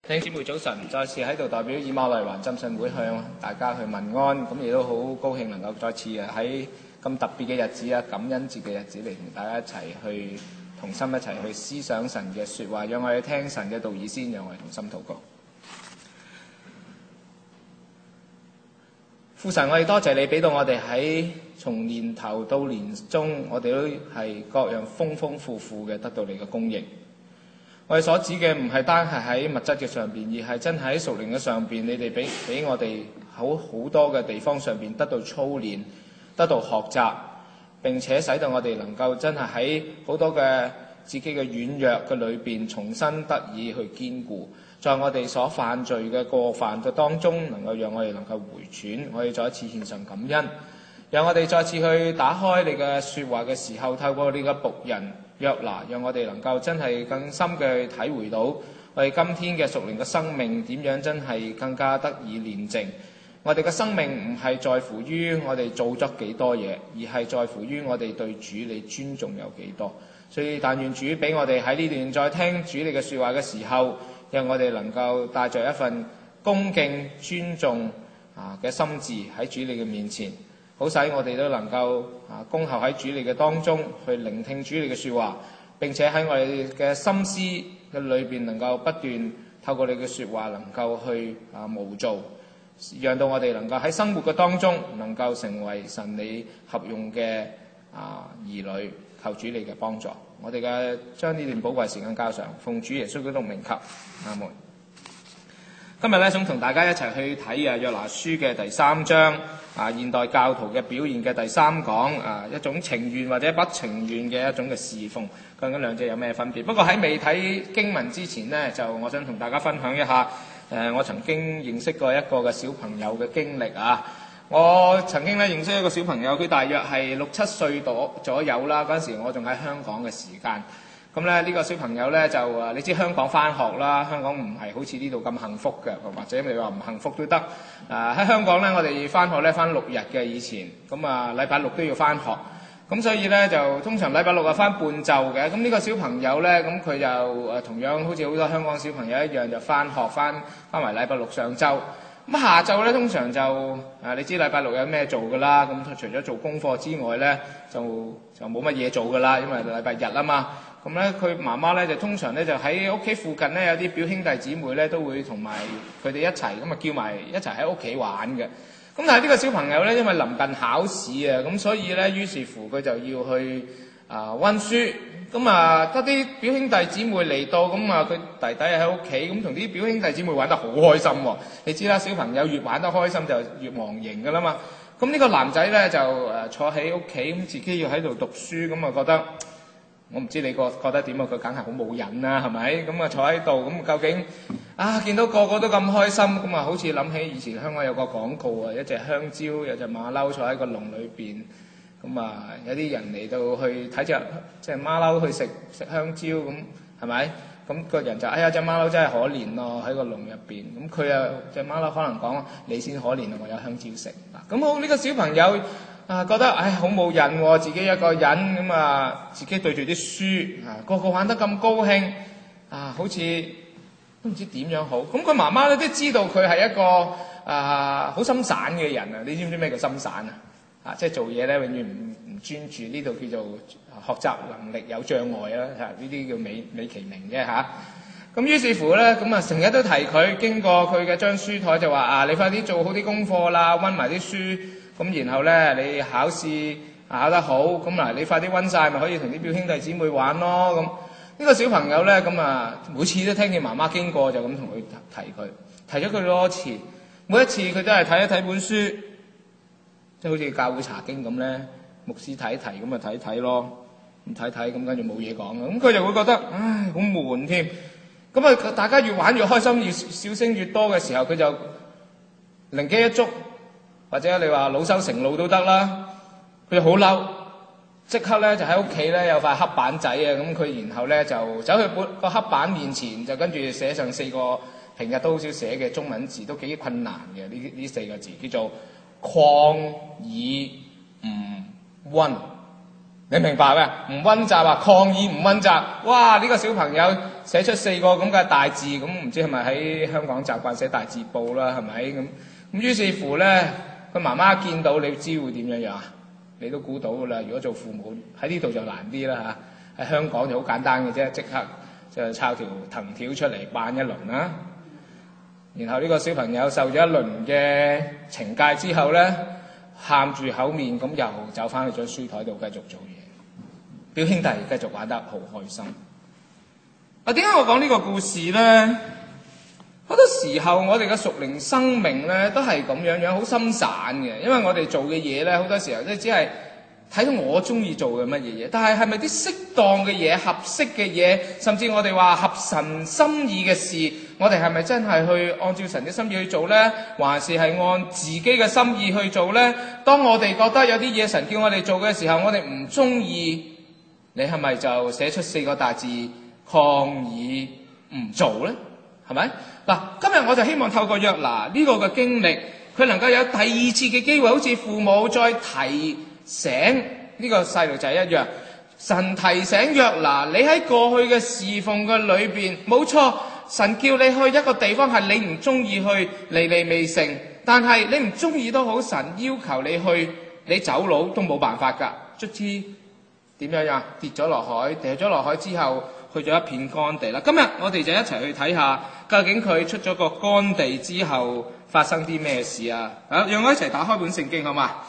弟兄姊妹早晨，再次喺度代表以馬內環浸信會向大家去問安，咁亦都好高興能夠再次喺咁特別嘅日子感恩節嘅日子嚟同大家一齊去同心一齊去思想神嘅說話，讓我哋聽神嘅道義先，讓我哋同心禱告。父神，我哋多謝你俾到我哋喺從年頭到年終，我哋都係各樣豐豐富富嘅得到你嘅供應。我哋所指嘅唔係單係喺物質嘅上邊，而係真係喺屬靈嘅上邊，你哋俾我哋好多嘅地方上邊得到操練，得到學習，並且使到我哋能夠真係喺好多嘅自己嘅軟弱嘅裏邊重新得以去堅固，在我哋所犯罪嘅過犯嘅當中，能夠讓我哋能夠回轉，我哋再一次獻上感恩，讓我哋再次去打開你嘅說話嘅時候，透過你嘅僕人約拿，讓我哋能夠真係更深嘅去體會到我哋今天嘅屬靈嘅生命點樣真係更加得以煉淨。我哋嘅生命唔係在乎於我哋做咗幾多嘢，而係在乎於我哋對主你尊重有幾多。所以但願主俾我哋喺呢段再聽主你嘅說話嘅時候，讓我哋能夠帶着一份恭敬尊重嘅心志喺主你嘅面前，好使我哋都能夠恭候喺主你嘅當中去聆聽主你嘅說話，並且喺我哋嘅心思嘅裏邊能夠不斷透過你嘅說話能夠去模造，讓到我哋能夠喺生活嘅當中能夠成為神你合用嘅兒女，求主你嘅幫助。我哋嘅將呢段寶貴時間交上，奉主耶穌基督名求，阿門。今日咧想同大家一齊去睇約拿書嘅第3章現代教徒嘅表現嘅第3講一種情願或者不情願嘅一種嘅侍奉，究竟兩者有咩分別？不過喺未睇經文之前呢，就我想同大家分享一下我曾經認識過一個嘅小朋友嘅經歷啊。我曾經咧認識一個小朋友，佢大約係6、7歲左右啦。嗰陣時我仲喺香港嘅時間，咁咧呢個小朋友咧就你知香港返學啦，香港唔係好似呢度咁幸福嘅，或者你話唔幸福都得。喺香港咧，我哋返學咧返6日嘅以前，咁禮拜六都要返學，咁所以咧就通常禮拜六返半晝嘅。咁呢個小朋友咧，咁佢就同樣好似好多香港小朋友一樣，就返學返埋禮拜六上晝。咁下晝咧，通常就你知禮拜六有咩做㗎啦？咁除咗做功課之外咧，就冇乜嘢做㗎啦，因為禮拜日啊嘛。咁咧，佢媽媽咧就通常咧就喺屋企附近咧有啲表兄弟姊妹咧都會同埋佢哋一齊咁叫埋一齊喺屋企玩嘅。咁但係呢個小朋友咧，因為臨近考試啊，咁所以咧於是乎佢就要去溫書。咁得啲表兄弟姊妹嚟到，咁佢弟弟喺屋企，咁同啲表兄弟姊妹玩得好開心喎。你知啦，小朋友越玩得開心就越忘形㗎啦嘛。咁呢個男仔咧就坐喺屋企，咁自己要喺度讀書，咁覺得我唔知你覺得點啊？佢梗係好冇癮啦，係咪？咁坐喺度，咁究竟見到個個都咁開心，咁好似諗起以前香港有個廣告一隻香蕉，有隻馬騮坐喺個籠裏邊。咁有啲人嚟到去睇隻馬騮去食香蕉，咁係咪？咁個人就隻馬騮真係可憐咯，喺個籠入邊。咁佢隻馬騮可能講你先可憐啊，我有香蕉食。咁好呢個小朋友覺得好冇癮喎，自己一個人咁自己對住啲書個個玩得咁高興好似都唔知點樣好。咁佢媽媽咧都知道佢係一個好心散嘅人啊！你知唔知咩叫心散啊？即係做嘢咧，永遠唔專注，呢度叫做學習能力有障礙啦。呢啲叫美其名啫嚇。咁於是乎咧，成日都提佢，經過佢嘅張書台就話你快啲做好啲功課啦，溫埋啲書。咁然後咧，你考試考得好，咁你快啲溫晒，咪可以同啲表兄弟姊妹玩咯。咁呢個小朋友咧，每次都聽見媽媽經過就咁同佢提咗佢多次，每一次佢都係睇一睇本書。即係好似教會查經咁咧，牧師睇一提咁咪睇一睇咯，咁睇睇咁跟住冇嘢講啦，咁佢就會覺得好悶添。咁大家越玩越開心，越笑聲越多嘅時候，佢就靈機一觸，或者你話惱羞成怒都得啦。佢就好嬲，即刻咧就喺屋企咧有塊黑板仔咁佢然後咧就走去個黑板面前，就跟住寫上4個平日都好少寫嘅中文字，都幾困難嘅呢4個字，叫做曠以唔溫。你明白咩？唔溫習抗議唔溫習。哇！呢個小朋友寫出4個咁嘅大字，咁唔知係咪喺香港習慣寫大字報啦？係咪咁？於是乎咧，佢媽媽見到你知會點樣啊？你都估到㗎啦。如果做父母喺呢度就難啲啦嚇，喺香港就好簡單嘅啫，即刻就抄條藤條出嚟扮一輪啦。然後呢個小朋友受咗一輪嘅懲戒之後咧，喊住口面咁又走翻去張書台度繼續做嘢。表兄弟繼續玩得好開心。點解我講呢個故事咧？好多時候我哋嘅屬靈生命咧都係咁樣好心散嘅，因為我哋做嘅嘢咧好多時候都只係睇到我中意做嘅乜嘢嘢，但係咪啲適當嘅嘢、合適嘅嘢，甚至我哋話合神心意嘅事，我哋係咪真係去按照神嘅心意去做呢？還是係按自己嘅心意去做呢？當我哋覺得有啲嘢神叫我哋做嘅時候，我哋唔中意，你係咪就寫出4個大字抗議唔做呢？係咪？嗱，今日我就希望透過約拿呢個嘅經歷，佢能夠有第2次嘅機會，好似父母再提醒呢個細路仔一樣。神提醒約拿，你喺過去嘅侍奉嘅裏邊，冇錯，神叫你去一個地方係你唔中意去，尼尼微城，但係你唔中意都好，神要求你去，你走佬都冇辦法㗎。卒之點樣呀？跌咗落海，掉咗落海之後，去咗一片乾地啦。今日我哋就一齊去睇下，究竟佢出咗個乾地之後發生啲咩事啊？讓我一齊打開本聖經好嘛？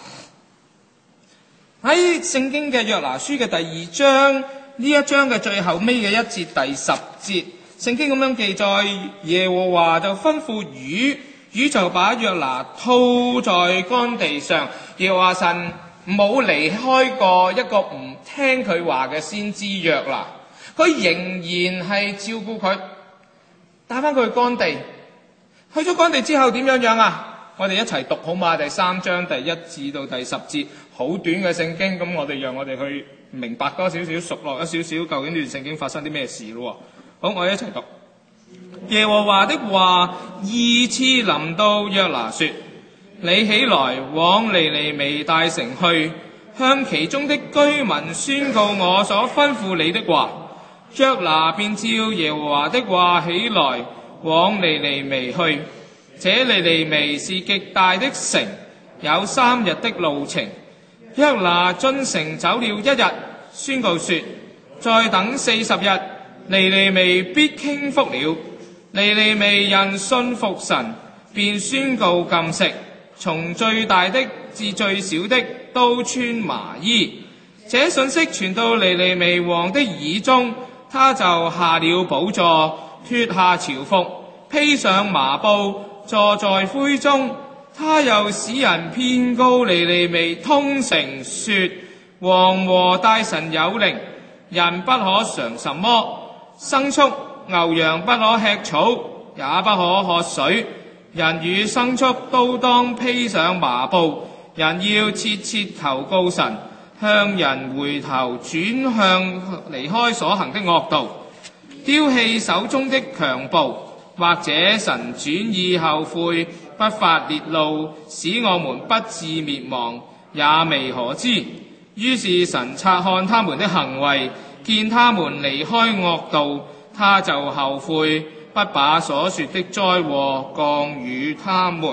喺聖經嘅約拿書嘅第2章，呢一章嘅最後尾嘅1節第10節，聖經咁樣記載，耶和華就吩咐魚，魚就把約拿吐在乾地上。耶和華神冇離開過一個唔聽佢話嘅先知約拿，佢仍然係照顧佢，帶翻佢去乾地。去咗乾地之後點樣啊？我哋一齊讀好嘛？第3章第1至到第10節，好短嘅聖經，咁讓我哋去明白多少少，熟絡一少少，究竟呢段聖經發生啲咩事咯？好，我哋一齊讀。耶和華的話2次臨到約拿說：你起來往尼尼微大城去，向其中的居民宣告我所吩咐你的話。約拿便照耶和華的話起來往尼尼微去。這尼尼微是極大的城，有3日的路程。約拿進城走了1日，宣告說：再等40日，尼尼微必傾覆了。尼尼微人信服神，便宣告禁食，從最大的至最小的都穿麻衣。這信息傳到尼尼微王的耳中，他就下了寶座，脫下朝服，披上麻布，坐在灰中。他又使人遍告尼尼微通城說：王和大臣有靈，人不可嘗什麼，牲畜牛羊不可吃草，也不可喝水。人與牲畜都當披上麻布。人要切切求告神，向人回頭，轉向離開所行的惡道，丟棄手中的強暴。或者神轉意後悔，不發烈怒，使我們不致滅亡，也未可知。於是神察看他們的行為，見他們離開惡道，他就後悔，不把所說的災禍降與他們。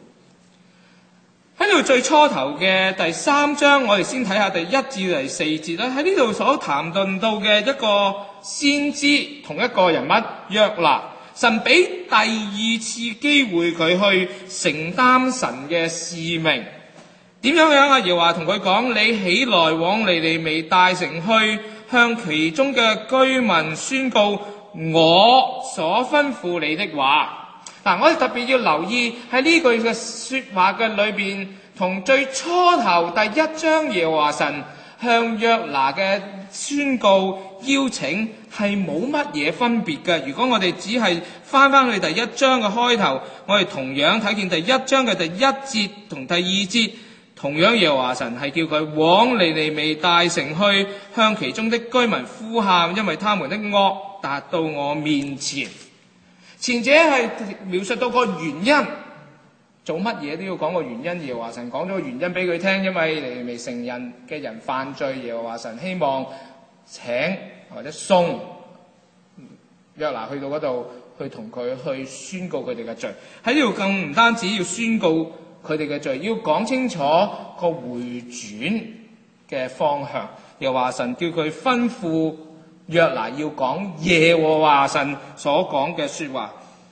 喺呢度最初頭嘅第3章，我哋先睇下第1至第4節啦。喺呢度所談論到嘅一個先知同一個人物約拿，神俾第2次機會佢去承擔神嘅使命。點樣啊？耶和華同佢講：你起來往尼尼微大城去，向其中嘅居民宣告我所吩咐你的話。我哋特別要留意喺呢句嘅說話嘅裏邊，同最初頭第1章耶和華神向約拿嘅宣告邀請係冇乜嘢分別嘅。如果我哋只係翻去第1章嘅開頭，我哋同樣睇見第1章嘅第1節同第2節，同樣耶和華神係叫佢往尼尼微大城去，向其中的居民呼喊，因為他們的惡達到我面前。前者係描述到個原因，做乜嘢都要講個原因。耶和華神講咗個原因俾佢聽，因為尼尼微城人嘅人犯罪，耶和華神希望請或者送約拿去到嗰度去同佢去宣告佢哋嘅罪。喺呢度更唔單止要宣告佢哋嘅罪，要講清楚個回轉嘅方向。又話神叫佢吩咐約拿要講耶和華神所講嘅說話。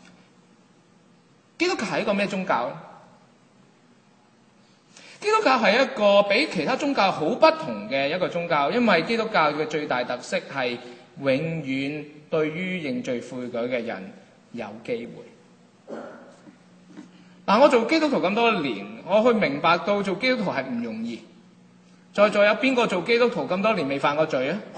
基督教係一個咩宗教咧？基督教係一個比其他宗教好不同嘅一個宗教，因為基督教嘅最大特色係永遠對於認罪悔改嘅人有機會。我做基督徒咁多年，我去明白到做基督徒係唔容易。在座有邊個做基督徒咁多年未犯過罪啊？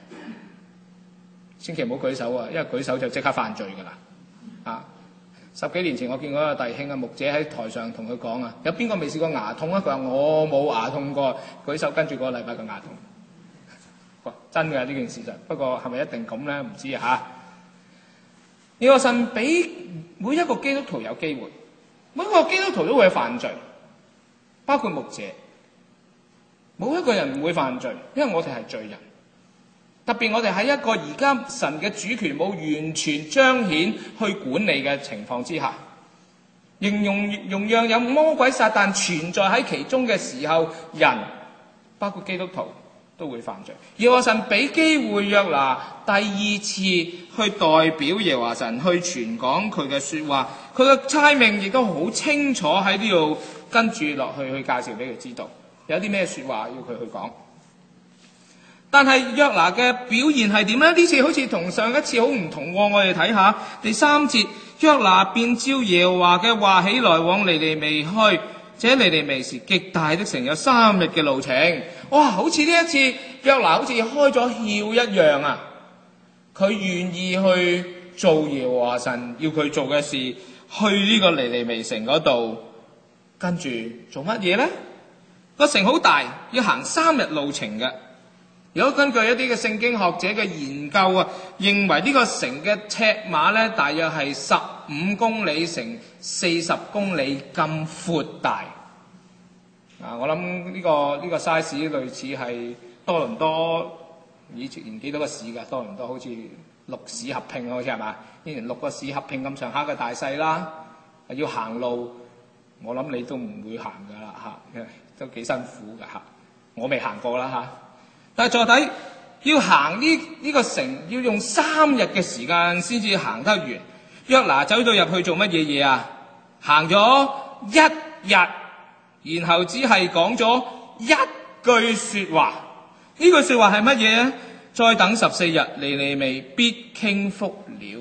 千祈唔好舉手啊，因為舉手就即刻犯罪噶啦。10幾年前我見過一個弟兄牧者喺台上同佢講有邊個未試過牙痛啊？佢話我冇牙痛過，舉手跟住嗰個禮拜個牙痛。真嘅呢件事實，不過係咪一定咁咧？唔知呢個神俾每一個基督徒有機會，每一個基督徒都會犯罪，包括牧者。冇一個人唔會犯罪，因為我哋係罪人。特別我哋喺一個而家神嘅主權冇完全彰顯去管理嘅情況之下，容讓有魔鬼撒旦存在喺其中嘅時候，人包括基督徒都會犯罪。耶和華神俾機會約拿第二次去代表耶和華神去傳講佢嘅說話，佢嘅差命亦都好清楚喺呢度跟住落去介紹俾佢知道。有啲咩說話要佢去講，但係約拿嘅表現係點呢？呢次好似同上一次好唔同喎。我哋睇下第3節，約拿便照耶和華嘅話起來往尼尼微去，這尼尼微是極大的城，有3日嘅路程。哇！好似呢一次約拿好似開咗竅一樣啊！佢願意去做耶和華神要佢做嘅事，去呢個尼尼微城嗰度，跟住做乜嘢呢？個城好大，要行3日路程嘅。如果根據一啲嘅聖經學者嘅研究認為呢個城嘅尺碼咧，大約係15公里乘40公里咁闊大。我諗呢個 size 類似係多倫多以前幾多個市㗎？多倫多好似6市合併，好似係嘛？以前6個市合併咁上下嘅大細啦。要行路，我諗你都唔會行㗎啦嚇。都幾辛苦㗎嚇，我未行過啦嚇。但係再睇要行呢個城，要用3日嘅時間先至行得完。約拿走到入去做乜嘢啊？行咗1日，然後只係講咗1句說話。呢句說話係乜嘢啊？再等14日，尼尼微必傾覆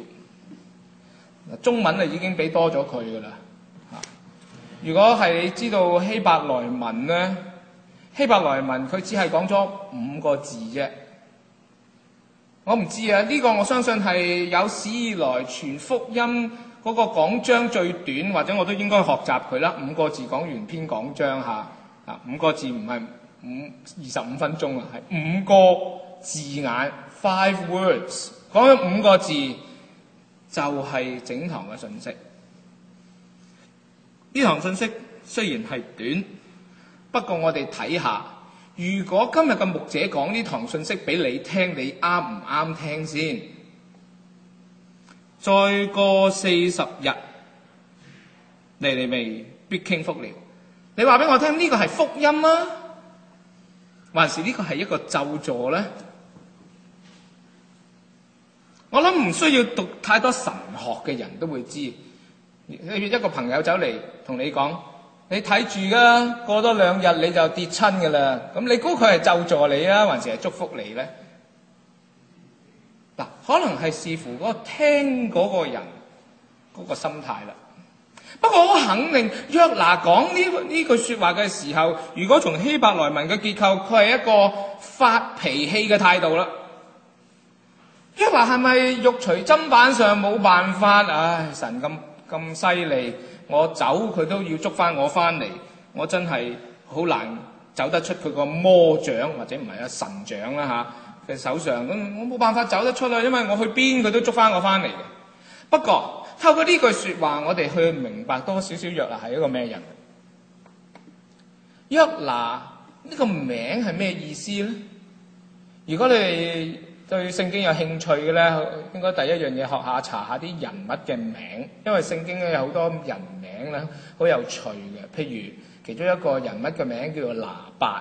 了。中文已經俾多咗佢㗎啦。如果係你知道希伯來文咧，希伯來文佢只係講咗5個字啫。我唔知呢個我相信係有史以來傳福音嗰個講章最短，或者我都應該學習佢啦。5個字講完篇講章5個字唔係25分鐘係5個字眼 5 words， 講咗5個字就係整堂嘅信息。呢堂信息雖然係短，不過我哋睇下，如果今日嘅牧者講呢堂信息俾你聽，你啱唔啱聽先？再過40日，尼尼微必傾覆了。你話俾我聽，呢個係福音啊，還是呢個係一個咒詛呢？我諗唔需要讀太多神學嘅人都會知。一個朋友走嚟同你講，你睇住㗎，過多2日你就跌親㗎啦。咁你估佢係咒詛你啊，還是係祝福你呢？可能係視乎嗰個聽嗰個人嗰個心態啦。不過我肯定約拿講呢句說話嘅時候，如果從希伯來文嘅結構，佢係一個發脾氣嘅態度啦。約拿係咪肉隨砧板上冇辦法？神咁犀利，我走佢都要捉翻我翻嚟，我真係好難走得出佢個魔掌，或者唔係神掌啦嘅手上。咁我冇辦法走得出啦，因為我去邊佢都捉翻我翻嚟嘅。不過透過呢句說話，我哋去明白多少少約拿係一個咩人。約拿呢個名係咩意思呢？如果你對聖經有興趣嘅咧，應該第一樣嘢學下查下啲人物嘅名，因為聖經咧有好多人名咧好有趣嘅。譬如其中一個人物嘅名叫做拿八，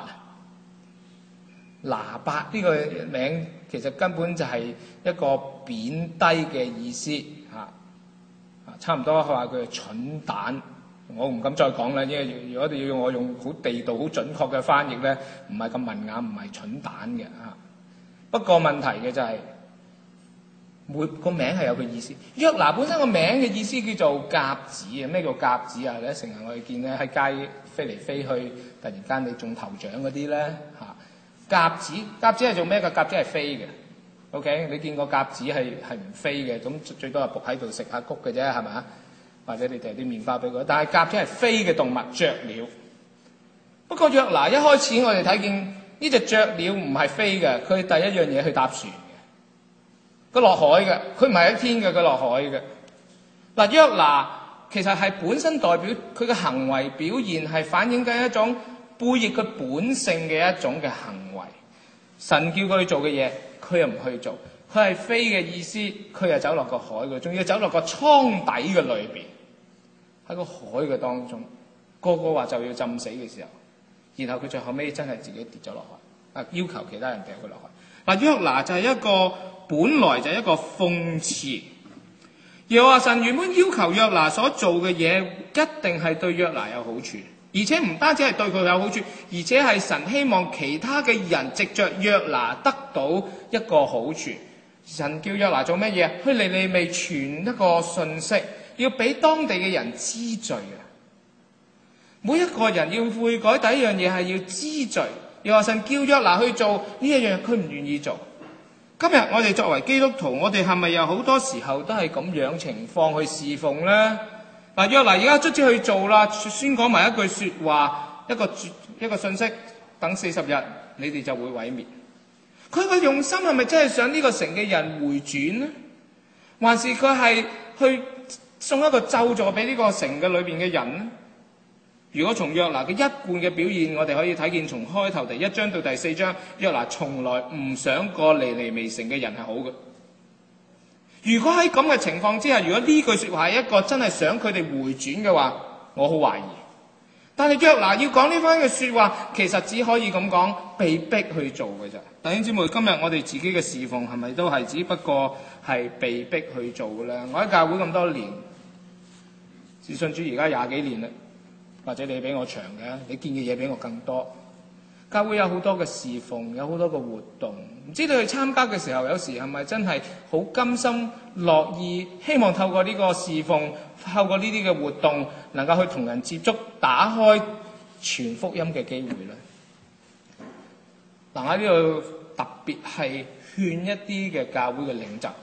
拿八呢個名其實根本就係一個貶低嘅意思嚇，差唔多話佢係蠢蛋。我唔敢再講啦，因為如果要我用好地道、好準確嘅翻譯咧，唔係咁文雅，唔係蠢蛋嘅嚇。不過問題嘅就係每個名係有個意思。約拿本身個名嘅意思叫做鴿子啊！咩叫鴿子啊？你成日我哋見咧喺街飛嚟飛去，突然間你中頭獎嗰啲咧嚇。鴿子係做咩㗎？鴿子係飛嘅。OK， 你見過鴿子係唔飛嘅，咁最多係伏喺度食下谷嘅啫，係咪？或者你掟啲麵包俾佢。但係鴿子係飛嘅動物，雀鳥。不過約拿一開始我哋睇見呢隻雀鳥唔係飛嘅，佢第一樣嘢去搭船嘅，佢落海嘅，佢唔係喺天嘅，佢落海嘅。嗱，約拿其實係本身代表佢嘅行為表現係反映緊一種背逆佢本性嘅一種嘅行為。神叫佢做嘅嘢，佢又唔去做，佢係飛嘅意思，佢又走落個海嘅，仲要走落個倉底嘅裏邊，喺個海嘅當中，個個話就要浸死嘅時候，然後佢最後尾真係自己跌咗落海，要求其他人掉佢落海。嗱，約拿就係一個本來就係一個諷刺。耶和華神原本要求約拿所做嘅嘢，一定係對約拿有好處，而且唔單止係對佢有好處，而且係神希望其他嘅人藉着約拿得到一個好處。神叫約拿做乜嘢？去尼尼微傳一個信息，要俾當地嘅人知罪啊！每一個人要悔改，第一樣嘢係要知罪。耶和華神叫約拿去做呢一樣，佢唔願意做。今日我哋作為基督徒，我哋係咪有好多時候都係咁樣情況去侍奉呢？嗱，約拿而家卒之去做啦，宣講埋一句說話，一個信息，等40日，你哋就會毀滅。佢個用心係咪真係想呢個城嘅人回轉呢？還是佢係去送一個咒詛俾呢個城嘅裏邊嘅人呢？如果從約拿嘅一貫嘅表現，我哋可以睇見從開頭第1章到第4章，約拿從來唔想過尼尼微城嘅人係好嘅。如果喺咁嘅情況之下，如果呢句說話係一個真係想佢哋回轉嘅話，我好懷疑。但係約拿要講呢番嘅說話，其實只可以咁講，被逼去做嘅啫。弟兄姊妹，今日我哋自己嘅侍奉係咪都係只不過係被逼去做嘅咧？我喺教會咁多年，自信主而家20幾年啦。或者你比我長嘅，你見嘅嘢比我更多。教會有好多嘅侍奉，有好多嘅活動，唔知道去參加嘅時候，有時係咪真係好甘心樂意，希望透過呢個侍奉，透過呢啲嘅活動，能夠去同人接觸，打開傳福音嘅機會咧？嗱，喺呢度特別係勸一啲嘅教會嘅領袖，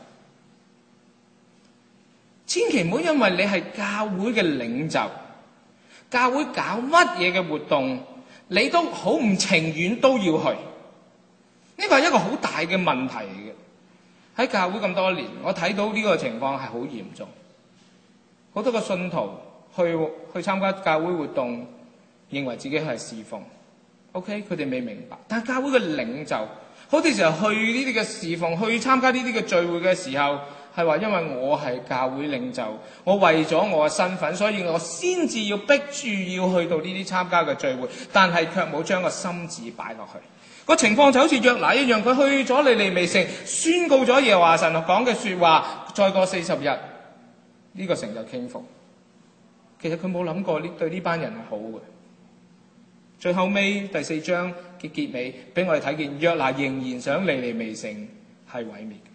千祈唔好因為你係教會嘅領袖，教會搞乜嘢嘅活動，你都好唔情願都要去。呢個係一個好大嘅問題嚟嘅。喺教會咁多年，我睇到呢個情況係好嚴重。好多個信徒去參加教會活動，認為自己係侍奉。OK， 佢哋未明白。但係教會嘅領袖，好多時候去呢啲嘅侍奉，去參加呢啲嘅聚會嘅時候，係話因為我係教會領袖，我為咗我嘅身份，所以我先至要逼住要去到呢啲參加嘅聚會，但係卻冇將個心志擺落去。個情況就好似約拿一樣，佢去咗尼尼微城，宣告咗耶和華神講嘅說話，再過40日，呢個城就傾覆。其實佢冇諗過對呢班人係好嘅。最後尾第4章嘅結尾，俾我哋睇見約拿仍然想尼尼微城係毀滅。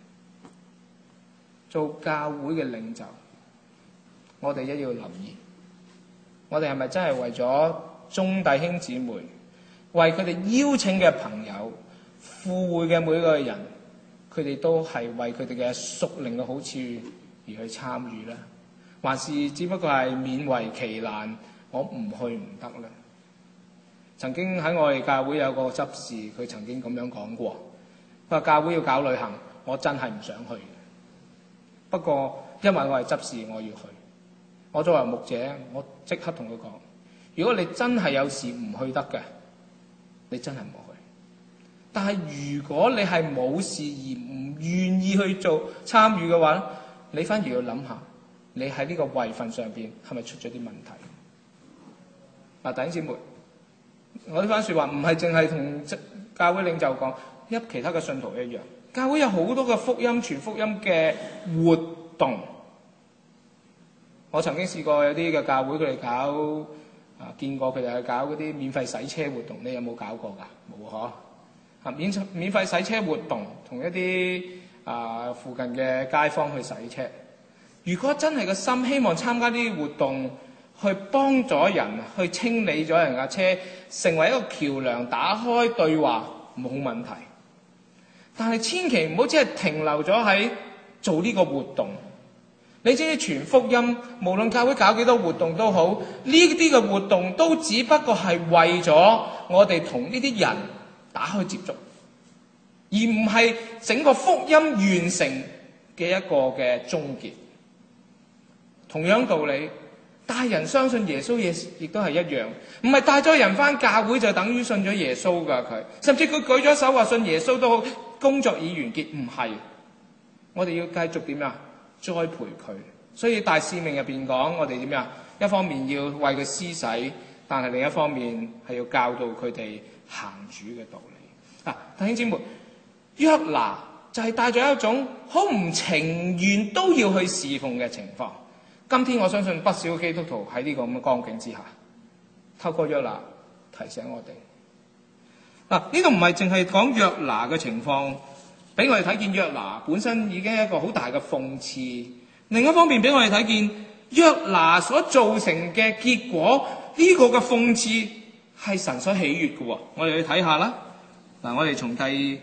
做教會嘅領袖，我哋一定要留意，我哋係咪真係為咗眾弟兄姊妹，為佢哋邀請嘅朋友、赴會嘅每個人，佢哋都係為佢哋嘅屬靈嘅好處而去參與呢？還是只不過係勉為其難，我唔去唔得呢？曾經喺我哋教會有個執事，佢曾經咁樣講過，佢話教會要搞旅行，我真係唔想去。不過因為我係執事，我要去。我作為牧者，我即刻同佢講，如果你真係有事唔去得嘅，你真係唔好去。 但係如果你係冇事而唔願意去參與嘅話，你反而要諗下，你喺呢個位份上邊係咪出咗啲問題？嗱，弟兄姊妹，我呢番說話唔係淨係同教會領袖講，其他嘅信徒一樣。教會有好多嘅福音傳福音嘅活動。我曾經試過有啲嘅教會佢哋搞見過佢哋係搞嗰啲免費洗車活動，你有冇搞過㗎？冇嗬？免費洗車活動，同一啲附近嘅街坊去洗車。如果真係個心希望參加呢啲活動，去幫咗人，去清理咗人架車，成為一個橋樑，打開對話，冇問題。但係千祈唔好只係停留咗喺做呢個活動。你知唔知傳福音，無論教會搞幾多活動都好，呢啲嘅活動都只不過係為咗我哋同呢啲人打開接觸，而唔係整個福音完成嘅一個嘅終結。同樣道理，帶人相信耶穌亦都係一樣，唔係帶咗人翻教會就等於信咗耶穌㗎。佢甚至佢舉咗手話信耶穌都好，工作已完結，唔係。我哋要繼續點啊？栽培佢。所以大使命入邊講，我哋點啊？一方面要為佢施洗，但係另一方面係要教導佢哋行主嘅道理。弟兄姊妹，約拿就係帶咗一種好唔情願都要去侍奉嘅情況。今天我相信不少基督徒喺呢個咁嘅光景之下，透過約拿提醒我哋。呢度唔係淨係講約拿嘅情況，俾我哋睇見約拿本身已經係一個好大嘅諷刺。另一方面俾我哋睇見約拿所造成嘅結果，呢個嘅諷刺係神所喜悅嘅。我哋去睇下啦。我哋從第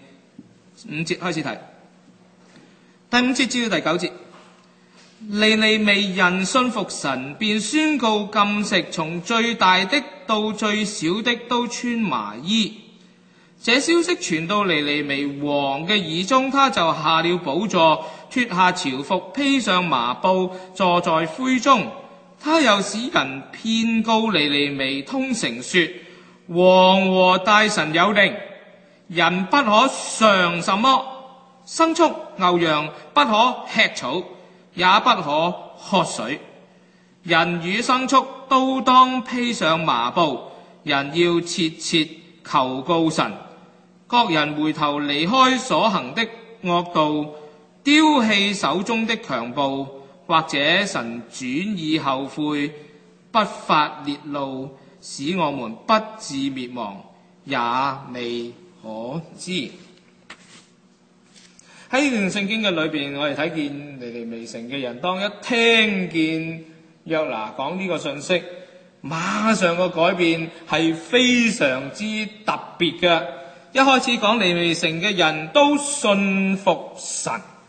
5節開始睇，第5節至到第9節。尼尼微人信服神，便宣告禁食，從最大的到最小的都穿麻衣。這消息傳到尼尼微王嘅耳中，他就下了寶座，脫下朝服，披上麻布，坐在灰中。他又使人遍告尼尼微通城說：王和大臣有令，人不可嘗什麼牲畜牛羊，不可吃草，也不可喝水。人與牲畜都當披上麻布，人要切切求告神。各人回頭離開所行的惡道，丟棄手中的強暴，或者神轉意後悔，不發烈怒，使我們不致滅亡，也未可知。喺呢段聖經嘅裏邊，我哋睇見尼尼微城嘅人，當一聽見約拿講呢個信息，馬上個改變係非常之特別嘅。一開始講尼尼微城嘅人都信服神。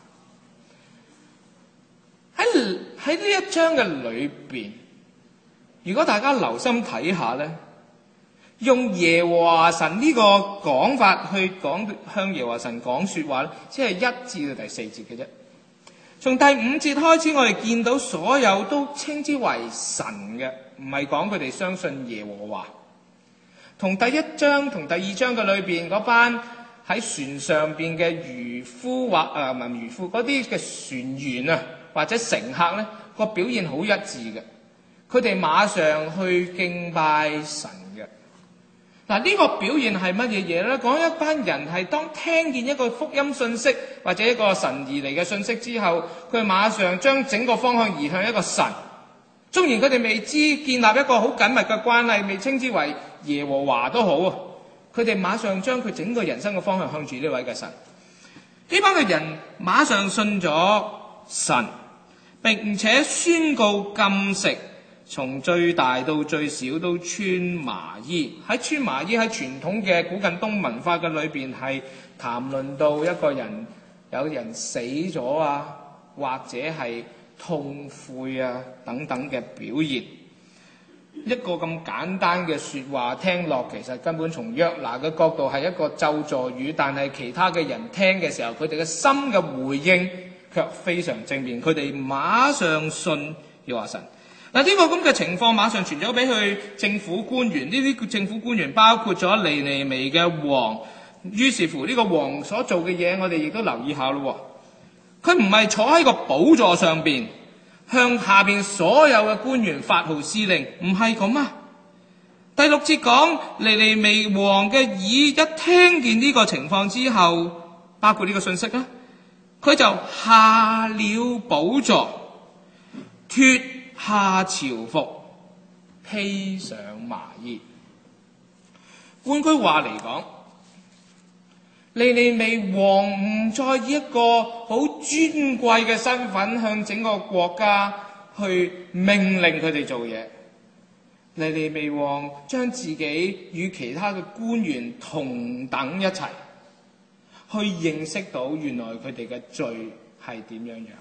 喺呢一章嘅裏邊，如果大家留心睇下咧，用耶和華神呢個講法去講向耶和華神講說話咧，只係1至到第4節嘅啫。從第5節開始，我哋見到所有都稱之為神嘅，唔係講佢哋相信耶和華。同第1章同第2章嘅裏邊嗰班喺船上邊嘅漁夫或唔係漁夫嗰啲嘅船員啊，或者乘客咧，個表現好一致嘅，佢哋馬上去敬拜神嘅。呢個表現係乜嘢嘢咧？講一班人係當聽見一個福音信息或者一個神而嚟嘅信息之後，佢馬上將整個方向移向一個神。縱然佢哋未知建立一個好緊密嘅關係，未稱之為耶和華都好啊，佢哋馬上將佢整個人生嘅方向向住呢位嘅神。呢班嘅人馬上信咗神，並且宣告禁食，從最大到最小都穿麻衣。喺穿麻衣喺傳統嘅古近東文化嘅裏邊，係談論到一個人有人死咗啊，或者係痛悔啊等等嘅表現。一個咁簡單嘅說話聽落，其實根本從約拿嘅角度係一個咒詛語，但係其他嘅人聽嘅時候，佢哋嘅心嘅回應卻非常正面，佢哋馬上信耶和華神。呢個咁嘅情況馬上傳咗俾佢政府官員，呢啲政府官員包括咗尼尼微嘅王、 於是乎呢個王所做嘅嘢，我哋亦都留意下咯。佢唔係坐喺個寶座上邊，向下邊所有嘅官員發號施令，唔係咁啊。第6節講，尼尼微王嘅耳一聽見呢個情況之後，包括呢個信息啦，佢就下了寶座，脫下朝服，披上麻衣。換句話嚟講，尼尼微王唔再以一個好尊貴嘅身份向整個國家去命令佢哋做嘢。尼尼微王將自己與其他嘅官員同等一齊，去認識到原來佢哋嘅罪係點樣樣。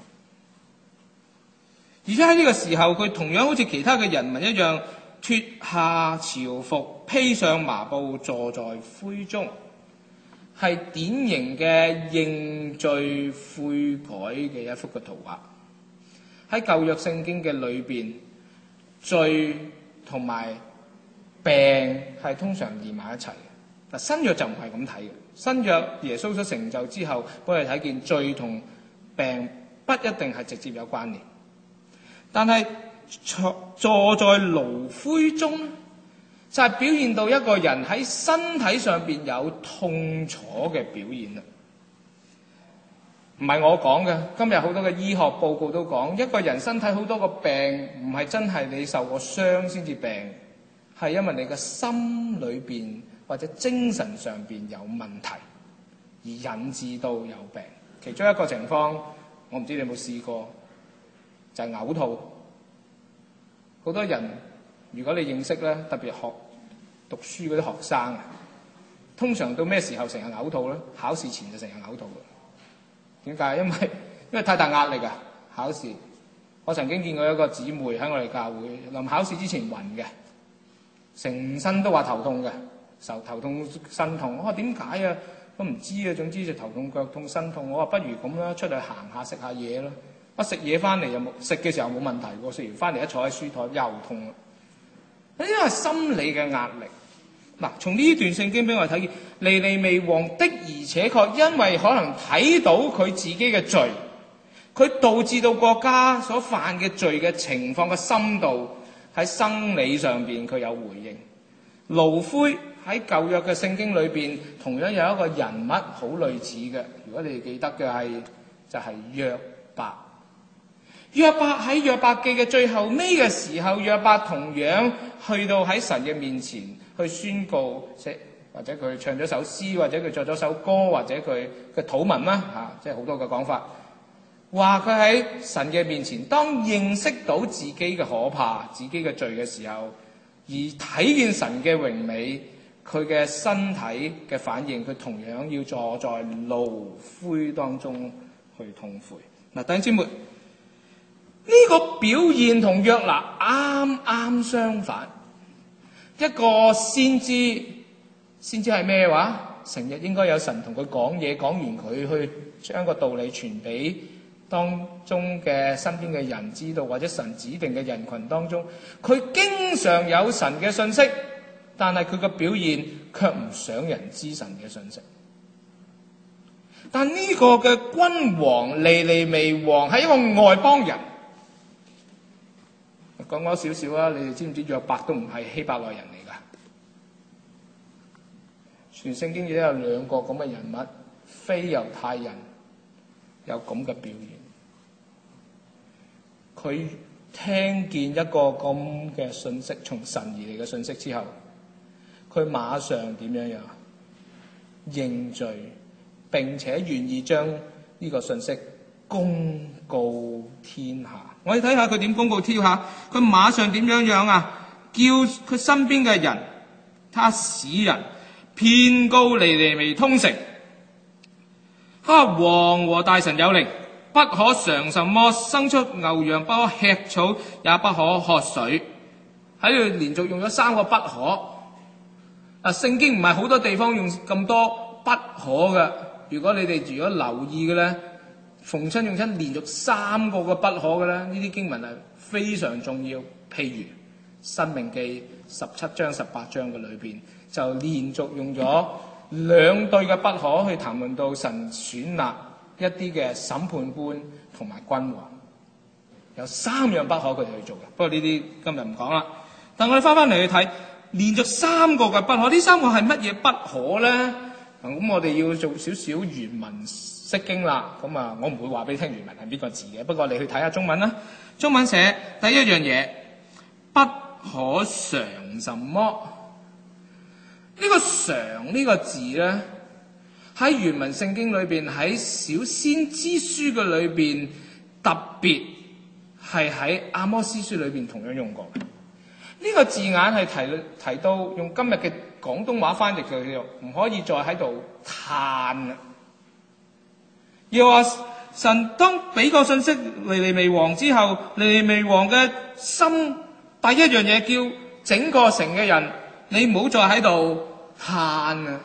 而且喺呢個時候，佢同樣好似其他嘅人民一樣，脫下朝服，披上麻布，坐在灰中，係典型嘅認罪悔改嘅一幅嘅圖畫。喺舊約聖經嘅裏邊，罪同埋病係通常連埋一齊嘅。嗱，新約就唔係咁睇嘅。新約耶穌所成就之後，我哋睇見罪同病不一定係直接有關聯，但係坐在爐灰中，就係表現到一個人喺身體上邊有痛楚嘅表現啦。唔係我講嘅，今日好多嘅醫學報告都講，一個人身體好多個病，唔係真係你受過傷先至病，係因為你嘅心裏邊或者精神上邊有問題，而引致到有病。其中一個情況，我唔知你有冇試過，就係嘔吐。好多人，如果你認識咧，特別讀書嗰啲學生啊，通常到咩時候成日嘔吐咧？考試前就成日嘔吐嘅。點解？因為太大壓力啊！考試，我曾經見過一個姊妹喺我哋教會，臨考試之前暈嘅，成身都話頭痛嘅，頭痛身痛。我話點解啊？我唔知啊，總之就頭痛腳痛身痛。我話不如咁啦，出去行下食下嘢啦。我食嘢翻嚟又冇，食嘅時候冇問題喎，食完翻嚟一坐喺書台又痛啦。呢啲係心理嘅壓力。嗱，從呢段聖經俾我哋睇見，尼尼微王的而且確因為可能睇到佢自己嘅罪，佢導致到國家所犯嘅罪嘅情況嘅深度，喺生理上邊佢有回應。爐灰喺舊約嘅聖經裏邊，同樣有一個人物好類似嘅。如果你哋記得嘅就係約伯。約伯喺約伯記嘅最後尾嘅時候，約伯同樣去到喺神嘅面前去宣告，或者佢唱咗首詩，或者佢作咗首歌，或者佢嘅禱文啦，即係好多嘅講法，話佢喺神嘅面前，當認識到自己嘅可怕、自己嘅罪嘅時候，而睇見神嘅榮美，佢嘅身體嘅反應，佢同樣要坐在爐灰當中去痛悔。嗱，弟兄姊妹，呢個表現同約拿啱啱相反。一個先知係咩話？成日應該有神同佢講嘢，講完佢去將個道理傳俾當中嘅身邊嘅人知道，或者神指定嘅人群當中，佢經常有神嘅信息，但係佢嘅表現卻唔想人知神嘅信息。但呢個嘅君王尼尼微王係一個外邦人。講少少啦，你哋知唔知約伯都唔係希伯來人嚟㗎？全聖經亦都有兩個咁嘅人物，非猶太人有咁嘅表現。佢聽見一個咁嘅信息，從神而嚟嘅信息之後，佢馬上點樣認罪，並且願意將呢個信息公告天下。我哋睇下佢點公告天下。佢馬上點樣啊？叫佢身邊嘅人，他使人遍告尼尼微通城。王和大臣有令，不可嘗什麼牲畜牛羊，不可吃草，也不可喝水。喺度連續用咗3個不可。聖經唔係好多地方用咁多不可嘅。如果你哋留意嘅咧，逢親用親連續3個嘅不可嘅咧，呢啲經文係非常重要。譬如申命記17章18章嘅裏邊，就連續用咗兩對嘅不可去談論到神選立一啲嘅審判官同埋君王，有三樣不可佢哋去做嘅。不過呢啲今日唔講啦。但我哋翻嚟去睇，連續三個嘅不可，呢三個係乜嘢不可咧？咁我哋要做少少原文釋經啦。咁啊，我唔會話俾你聽原文係邊個字嘅。不過你去睇下中文啦。中文寫第一樣嘢，不可嘗什麼？呢個嘗呢個字咧，喺原文聖經裏邊，喺小先知書嘅裏邊，特別係喺阿摩司書裏邊同樣用過嘅。呢個字眼係提到用今日嘅廣東話翻譯就叫做唔可以再喺度嘆啦。又話神當俾個信息尼尼微王之後，尼尼微王嘅心第一樣嘢叫整個城嘅人，你唔好再喺度嘆啊！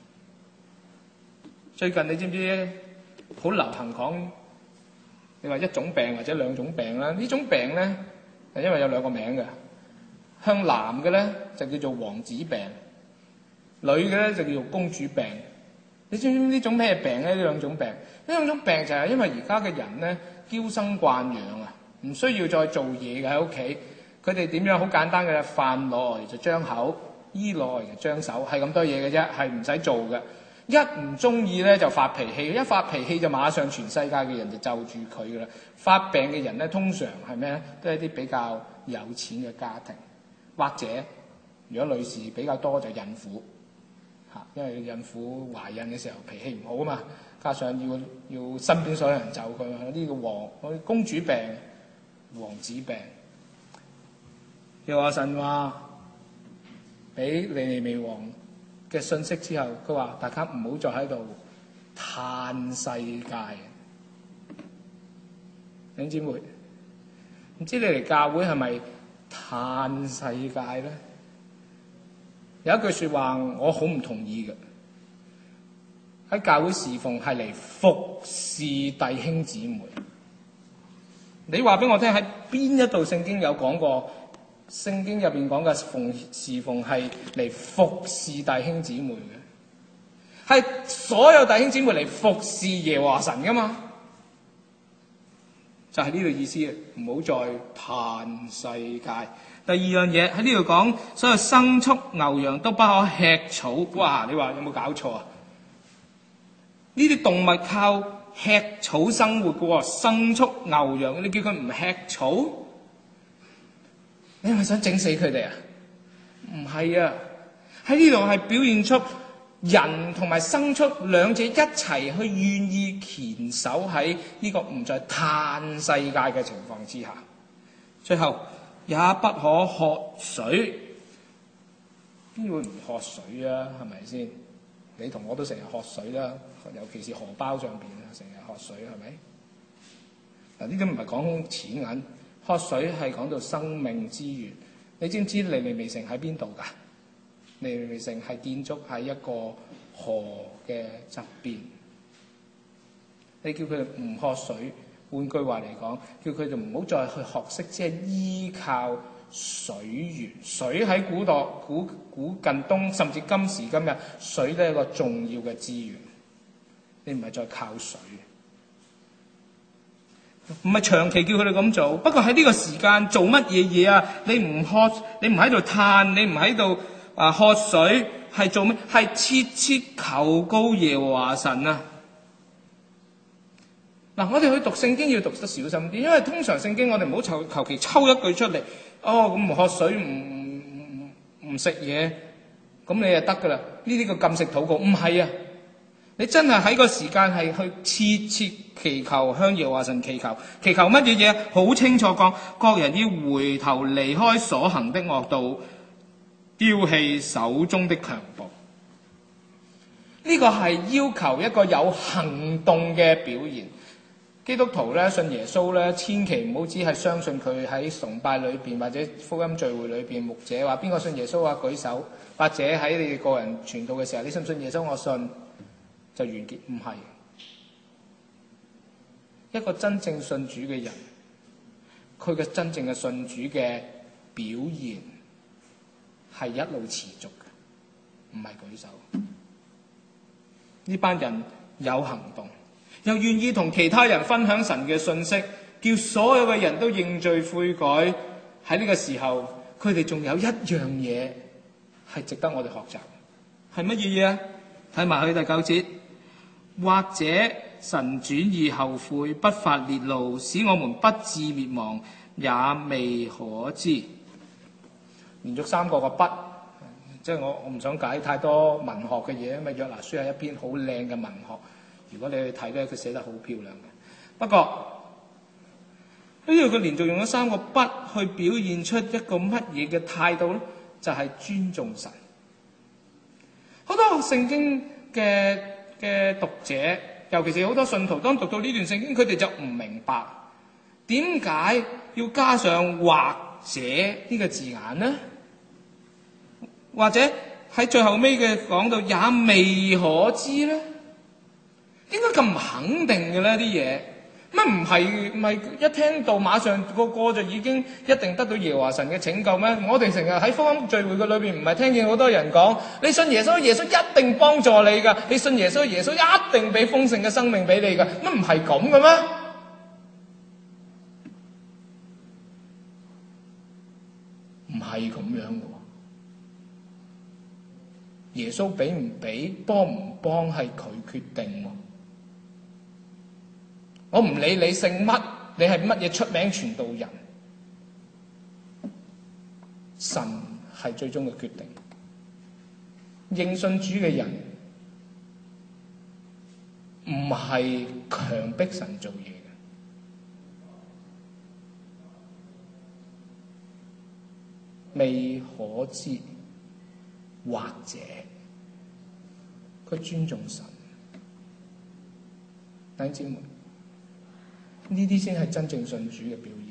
最近你知唔知好流行講，你話一種病或者兩種病啦？呢種病咧係因為有兩個名嘅。向男嘅咧就叫做王子病，女嘅咧就叫做公主病。你知唔知呢種咩病咧？呢兩種病，呢兩種病就係因為而家嘅人咧嬌生慣養啊，唔需要再做嘢嘅喺屋企。佢哋點樣好簡單嘅，飯來就張口，衣來就張手，係咁多嘢嘅啫，係唔使做嘅。一唔中意咧就發脾氣，一發脾氣就馬上全世界嘅人就就住佢噶啦。發病嘅人咧通常係咩咧？都係一啲比較有錢嘅家庭。或者如果女士比較多就孕婦嚇，因為孕婦懷孕嘅時候脾氣唔好啊嘛，加上要身邊所有人就佢，呢個公主病、王子病。又話神話俾尼尼微王嘅信息之後，佢話大家唔好再喺度嘆世界。弟兄姊妹，唔知你哋教會係咪嘆世界咧？有一句說話我好唔同意嘅，喺教會侍奉係嚟服侍弟兄姊妹。你話俾我聽，喺邊一度聖經有講過？聖經入邊講嘅侍奉係嚟服侍弟兄姊妹嘅，係所有弟兄姊妹嚟服侍耶和華神噶嘛？就係呢個意思，唔好再嘆世界。第二樣嘢喺呢度講，所有牲畜牛羊都不可吃草。哇！你話有冇搞錯啊？呢啲動物靠吃草生活嘅喎，牲畜牛羊，你叫佢唔吃草，你係咪想整死佢哋啊？唔係啊！喺呢度係表現出人同埋牲畜兩者一齊去願意堅守喺呢個唔再嘆世界嘅情況之下。最後也不可喝水。邊會唔喝水啊？係咪先？你同我都成日喝水啦，尤其是荷包上邊啊，成日喝水係咪？嗱，呢啲唔係講錢銀，喝水係講到生命資源。你知唔知尼尼微城喺邊度㗎？尼尼微城係建築喺一個河嘅側邊。你叫佢哋唔喝水，換句話嚟講，叫佢哋唔好再去學識即係依靠水源。水喺古近東，甚至今時今日，水都係一個重要嘅資源。你唔係再靠水，唔係長期叫佢哋咁做。不過喺呢個時間做乜嘢啊？你唔喝，你唔喺度嘆，你唔喺度喝水，係做咩？係切切求告耶和華神啊！嗱，我哋去讀聖經要讀得小心啲，因為通常聖經我哋唔好求其抽一句出嚟，咁唔喝水唔食嘢，咁你就得噶啦。呢啲叫禁食禱告，唔係啊！你真係喺個時間係去切切祈求，向耶和華神祈求乜嘢嘢？好清楚講，各人要回頭離開所行的惡道，丟棄手中的強暴。呢個係要求一個有行動嘅表現。基督徒咧信耶穌咧，千祈唔好只係相信佢喺崇拜裏邊或者福音聚會裏邊，牧者話邊個信耶穌啊舉手，或者喺你哋個人傳道嘅時候，你信唔信耶穌？我信就完結。唔係，一個真正信主嘅人，佢嘅真正嘅信主嘅表現係一路持續嘅，唔係舉手。 呢班人有行動，又願意同其他人分享神嘅信息，叫所有嘅人都認罪悔改。喺呢個時候，佢哋仲有一樣嘢係值得我哋學習，係乜嘢嘢啊？睇埋去第9節，或者神轉意後悔，不發烈怒，使我們不致滅亡，也未可知。連續3個不，即係我唔想解太多文學嘅嘢，因為約拿書係一篇好靚嘅文學，如果你去睇咧，佢寫得好漂亮嘅。不過呢度佢連續用咗3個不去表現出一個乜嘢嘅態度咧，就係尊重神。好多聖經嘅讀者，尤其是好多信徒，當讀到呢段聖經，佢哋就唔明白點解要加上或者呢個字眼呢？或者喺最後尾嘅講到也未可知呢？點解咁唔肯定嘅呢啲嘢？乜唔係一聽到馬上個就已經一定得到耶和華神嘅拯救咩？我哋成日喺福音聚會嘅裏邊，唔係聽見好多人講，你信耶穌，耶穌一定幫助你噶；你信耶穌，耶穌一定俾豐盛嘅生命俾你噶。乜唔係咁嘅咩？唔係咁樣嘅。耶穌俾唔俾，幫唔幫係佢決定。我唔理你姓乜，你係乜嘢出名傳道人，神係最終嘅決定。認信主嘅人唔係強迫神做嘢嘅，未可知，或者佢尊重神。弟兄姊妹，呢啲先係真正信主嘅表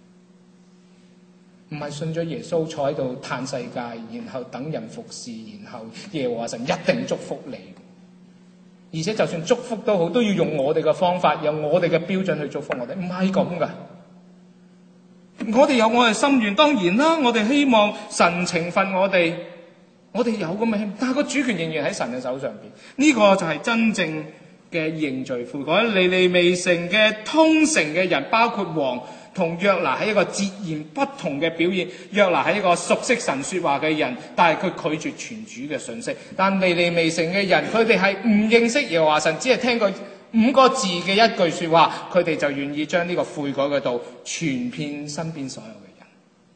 現，唔係信咗耶穌坐喺度嘆世界，然後等人服侍，然後耶和華神一定祝福你。而且就算祝福都好，都要用我哋嘅方法，用我哋嘅標準去祝福我哋，唔係咁噶。我哋有我哋心願，當然啦，我哋希望神懲罰我哋，我哋有咁嘅希望，但係個主權仍然喺神嘅手上邊。呢個就係真正嘅認罪悔改。尼尼微城嘅通城嘅人，包括王同約拿，係一個截然不同嘅表現。約拿係一個熟悉神說話嘅人，但係佢拒絕傳主嘅信息。但尼尼微城嘅人，佢哋係唔認識耶和華神，只係聽過5個字嘅一句說話，佢哋就願意將呢個悔改嘅道傳遍身邊所有嘅人。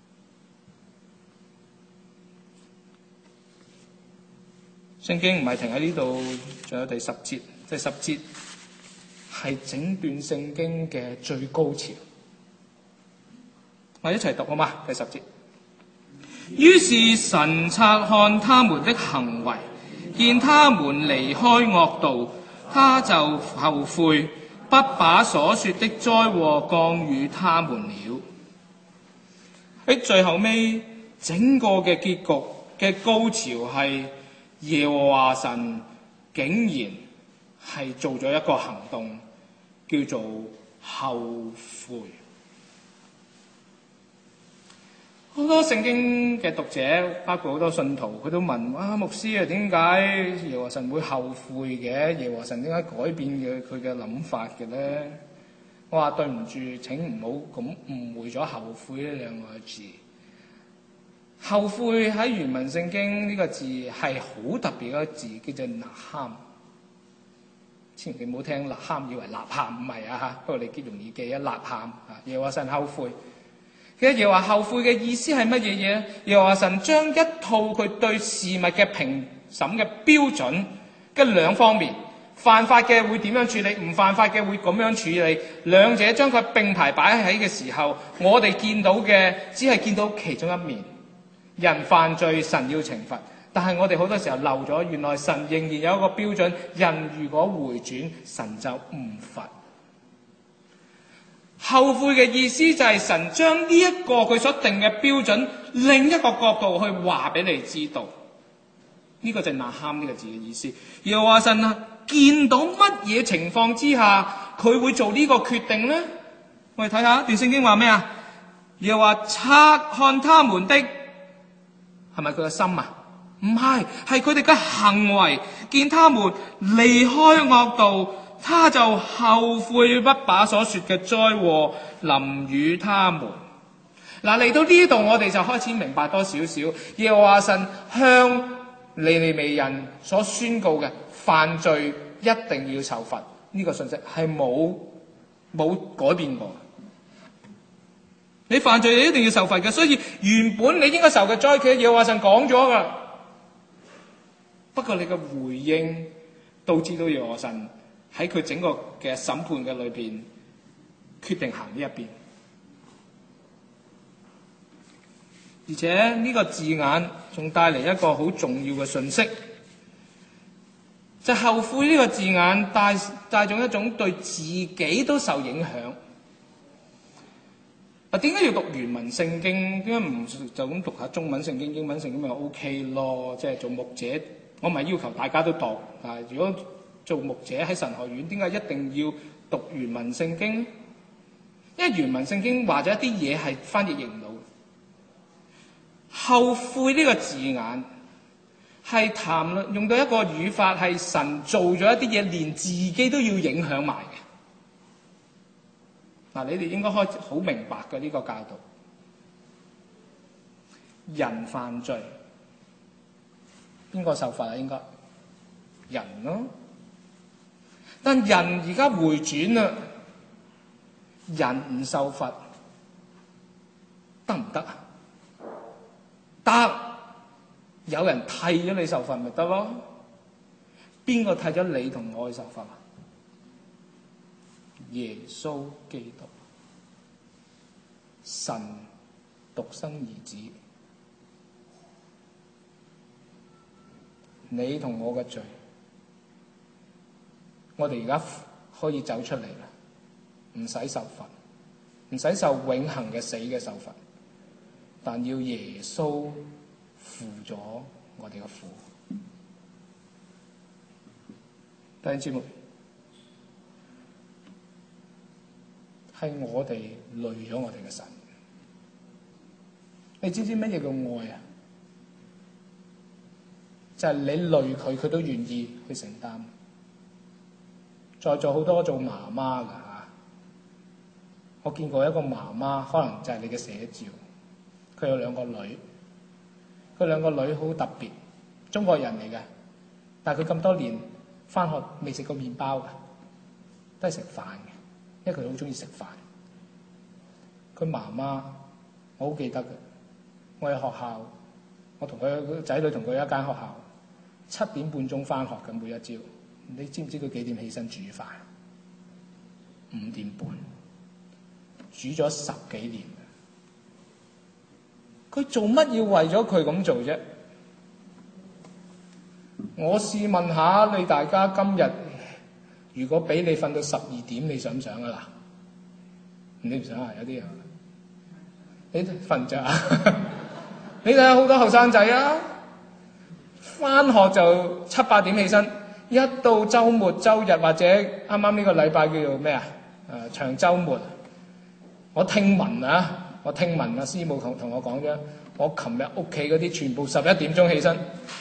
聖經唔係停喺呢度，仲有第10節。第10節係整段聖經嘅最高潮，我一齊讀好嗎？第10節，於是神察看他們的行為，見他們離開惡道，他就後悔，不把所說的災禍降與他們了。喺最後尾，整個嘅結局嘅高潮係耶和華神竟然係做咗一個行動，叫做後悔。好多聖經嘅讀者，包括好多信徒，佢都問：牧師啊，點解耶和華神會後悔嘅？耶和華神點解改變佢嘅諗法嘅咧？我話對唔住，請唔好咁誤會咗後悔呢2個字。後悔喺原文聖經呢個字係好特別一個字，叫做納喊。千祈唔好聽納喊以為吶喊，唔係啊，不過你容易記啊，吶喊啊。耶和華神後悔，其實耶和華後悔嘅意思係乜嘢嘢咧？耶和華神將一套佢對事物嘅評審嘅標準嘅2方面，犯法嘅會點樣處理，唔犯法嘅會咁樣處理，兩者將佢並排擺喺嘅時候，我哋見到嘅只係見到其中一面。人犯罪，神要懲罰。但係我哋好多時候漏咗，原來神仍然有一個標準，人如果回轉，神就唔罰。後悔嘅意思就係神將呢一個佢所定嘅標準，另一個角度去話俾你知道。呢個就係納喊呢個字嘅意思。又話神啊，見到乜嘢情況之下，佢會做呢個決定呢？我哋睇下段聖經話咩啊？又話察看他們的，係咪佢嘅心啊？ 唔係，係佢哋嘅行為。見他們離開惡道，他就後悔，不把所說嘅災禍臨於他們。嗱，嚟到呢度，我哋就開始明白多少少耶和華神向尼尼微人所宣告嘅犯罪一定要受罰呢個信息係冇改變過。你犯罪你一定要受罰嘅，所以原本你應該受嘅災，其實耶和華神講咗噶。不過你嘅回應導致到耶和華神喺佢整個嘅審判嘅裏邊決定行呢一邊。而且呢個字眼仲帶嚟一個好重要嘅信息，就後悔呢個字眼帶種一種對自己都受影響。點解要讀原文聖經？點解唔就咁讀下中文聖經、英文聖經咪 OK 咯？即係做牧者，我唔係要求大家都讀。如果做牧者喺神學院，點解一定要讀原文聖經？因為原文聖經或者一啲嘢係翻譯唔到。後悔呢個字眼係談論用到一個語法，係神做咗一啲嘢，連自己都要影響埋嘅。你哋應該開始好明白嘅呢個教導。人犯罪，邊個受罰啊？應該人咯。但人而家回轉啦，人唔受罰得唔得啊？得，有人替咗你受罰咪得咯？邊個替咗你同我去受罰啊？耶穌基督，神獨生兒子，你同我嘅罪，我哋而家可以走出嚟啦，唔使受罰，唔使受永恆嘅死嘅受罰，但要耶穌負咗我哋嘅苦。弟兄姊妹，係我哋累咗我哋嘅神。你知唔知乜嘢叫愛啊？就係你累佢，佢都願意去承擔。在座好多做媽媽㗎嚇，我見過一個媽媽，可能就係你嘅寫照。佢有兩個女，佢兩個女好特別，中國人嚟嘅，但係佢咁多年返學未食過麵包㗎，都係食飯嘅，因為佢好中意食飯。佢媽媽，我好記得嘅，我喺學校，我同佢仔女同佢一間學校，7點半鐘返學嘅每一朝。你知唔知佢幾點起身煮飯？5點半，煮咗10幾年。佢做乜要為咗佢咁做啫？我試問下你大家，今日如果俾你瞓到12點，你想唔想啊？嗱，你唔想啊？有啲人你瞓唔着啊？你睇下好多後生仔啊，返學就7、8點起身，一到週末週日或者啱啱呢個禮拜叫做咩啊？長週末，我聽聞啊，師母同我講咗，我琴日屋企嗰啲全部11點鐘起身，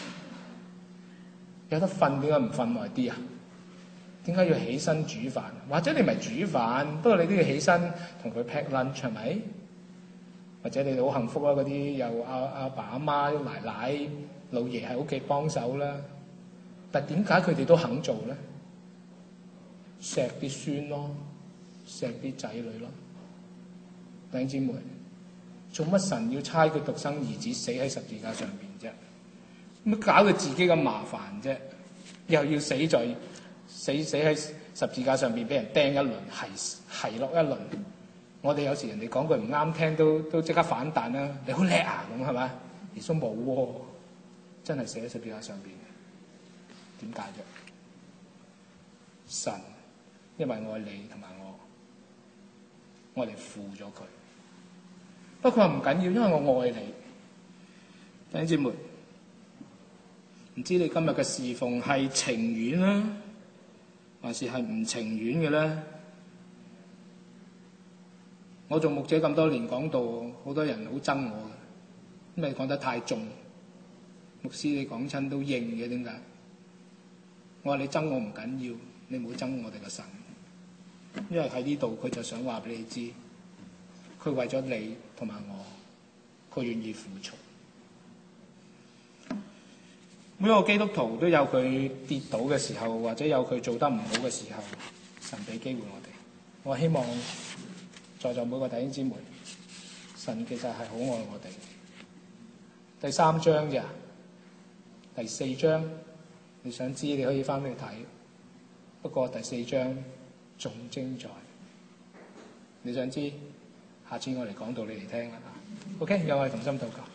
有得瞓點解唔瞓耐啲啊？點解要起身煮飯？或者你咪煮飯，不過你都要起身同佢 pack lunch 係咪？或者你好幸福啊，嗰啲有阿爸阿媽、奶奶、老爺喺屋企幫手啦。但點解佢哋都肯做咧？錫啲孫咯，錫啲仔女咯。弟兄姊妹，做乜神要差佢獨生兒子死喺十字架上邊啫？乜搞佢自己咁麻煩啫？又要死喺十字架上邊俾人釘一輪，係落一輪。我哋有時人哋講句唔啱聽，都即刻反彈啦！你好叻啊咁係咪？耶穌冇喎，真係死喺十字架上邊。點解啫？神因為愛你同埋我哋負咗佢。不過唔緊要，因為我愛你。弟兄姊妹，唔知你今日嘅侍奉係情願啦，還是係唔情願嘅咧？我做牧者咁多年講道，好多人好憎我嘅，因為講得太重， 牧師你講親都認嘅，點解？我話你憎我唔緊要，你唔好憎我哋嘅神，因為喺呢度佢就想話俾你知，佢為咗你同埋我，佢願意付出。每個基督徒都有佢跌倒嘅時候，或者有佢做得唔好嘅時候，神俾機會我哋。我希望在座每個弟兄姊妹，神其實係好愛我哋。第3章咋？第4章你想知你可以翻去睇，不過第4章仲精彩。你想知？下次我嚟講道理嚟聽啦。OK， 有我哋同心禱告。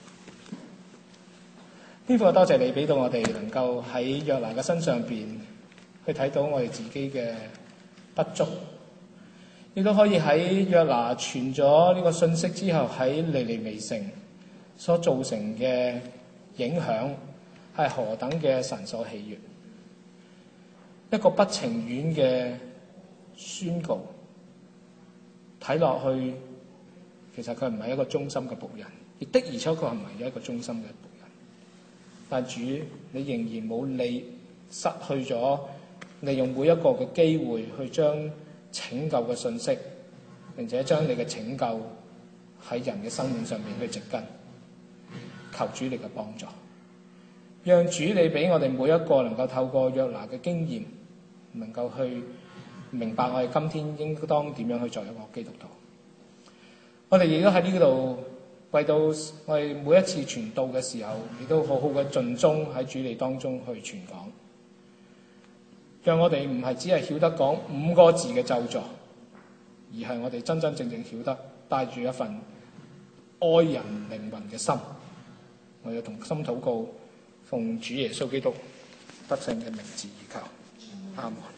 天父，多謝你俾到我哋能夠喺約拿嘅身上邊去睇到我哋自己嘅不足，亦都可以喺約拿傳咗呢個信息之後，喺尼尼微城所造成嘅影響係何等嘅神所喜悅。一個不情願嘅宣告，睇落去其實佢唔係一個忠心嘅僕人，亦的而且確係唔係一個忠心嘅僕人。但主，你仍然冇失去咗利用每一個嘅機會去將拯救嘅信息，並且將你嘅拯救喺人嘅生命上面去植根。求主你嘅幫助，讓主你俾我哋每一個能夠透過約拿嘅經驗，能夠去明白我哋今天應當點樣去做一個基督徒。我哋亦都喺呢度為到我哋每一次傳道嘅時候，亦都好好嘅盡忠喺主你當中去傳講，讓我哋唔係只係曉得講5個字嘅咒詛，而係我哋真真正正曉得帶住一份愛人靈魂嘅心。我要同心禱告，奉主耶穌基督得勝嘅名字而求，阿門。